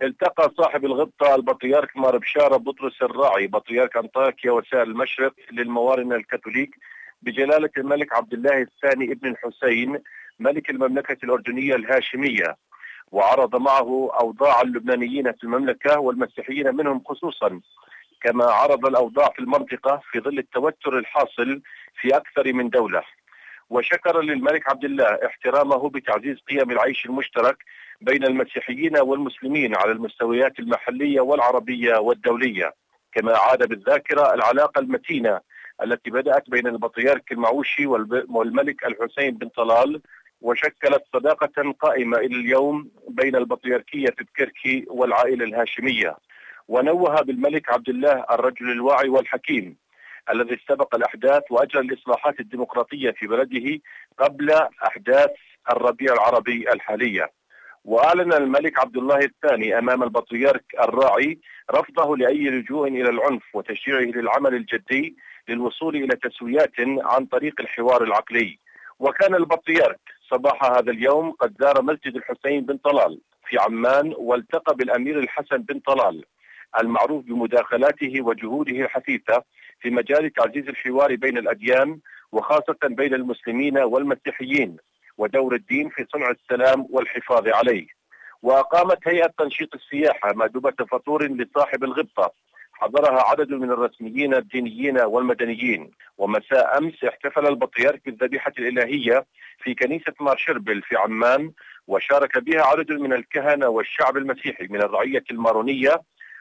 التقى صاحب الغبطة البطريرك مار بشارة بطرس الراعي بطريرك أنطاكيا وسائر المشرق للموارنة الكاثوليك بجلالة الملك عبد الله الثاني ابن الحسين ملك المملكة الأردنية الهاشمية، وعرض معه أوضاع اللبنانيين في المملكة والمسيحيين منهم خصوصا، كما عرض الأوضاع في المنطقة في ظل التوتر الحاصل في أكثر من دولة. وشكر للملك عبد الله احترامه بتعزيز قيم العيش المشترك بين المسيحيين والمسلمين على المستويات المحلية والعربية والدولية، كما عاد بالذاكرة العلاقة المتينة التي بدأت بين البطريرك المعوشي والملك الحسين بن طلال، وشكلت صداقة قائمة إلى اليوم بين البطريركية في بكركي والعائلة الهاشمية. ونوه بالملك عبد الله الرجل الواعي والحكيم الذي استبق الأحداث وأجرى الإصلاحات الديمقراطية في بلده قبل أحداث الربيع العربي الحالية. وأعلن الملك عبد الله الثاني أمام البطريرك الراعي رفضه لأي لجوء إلى العنف وتشجيعه للعمل الجدي للوصول إلى تسويات عن طريق الحوار العقلي. وكان البطريرك صباح هذا اليوم قد زار مسجد الحسين بن طلال في عمان والتقى بالأمير الحسن بن طلال المعروف بمداخلاته وجهوده الحثيثة في مجال تعزيز الحوار بين الأديان وخاصة بين المسلمين والمسيحيين ودور الدين في صنع السلام والحفاظ عليه. وأقامت هيئة تنشيط السياحة مأدبة فطور لصاحب الغبطة حضرها عدد من الرسميين الدينيين والمدنيين. ومساء أمس احتفل البطريرك بالذبيحة الإلهية في كنيسة مار شربل في عمان، وشارك بها عدد من الكهنة والشعب المسيحي من الرعية المارونية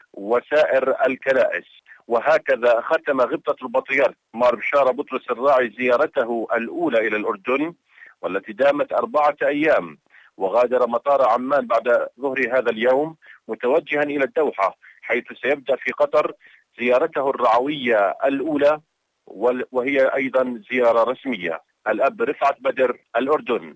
وسائر الكنائس. وهكذا ختم غبطة البطريرك مار بشارة بطرس الراعي زيارته الأولى إلى الأردن والتي دامت 4 أيام، وغادر مطار عمان بعد ظهر هذا اليوم متوجها إلى الدوحة، حيث سيبدأ في قطر زيارته الرعوية الأولى وهي أيضا زيارة رسمية. الأب رفعت بدر، الأردن.